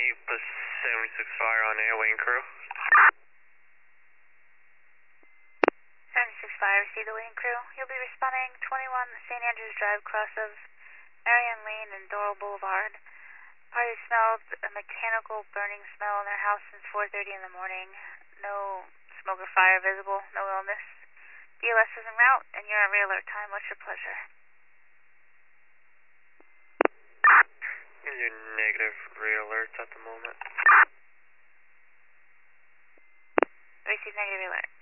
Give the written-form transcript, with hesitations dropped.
plus 76 fire on air, Wayne crew. 76 Fire, receive the Wayne crew. You'll be responding 21 St. Andrews Drive, cross of Marianne Lane and Doral Boulevard. Party smelled a mechanical burning smell in their house since 4:30 in the morning. No smoke or fire visible, no illness. BLS is en route, and you're on re-alert time. What's your pleasure? You're negative re-alert at the moment. Receive negative alert.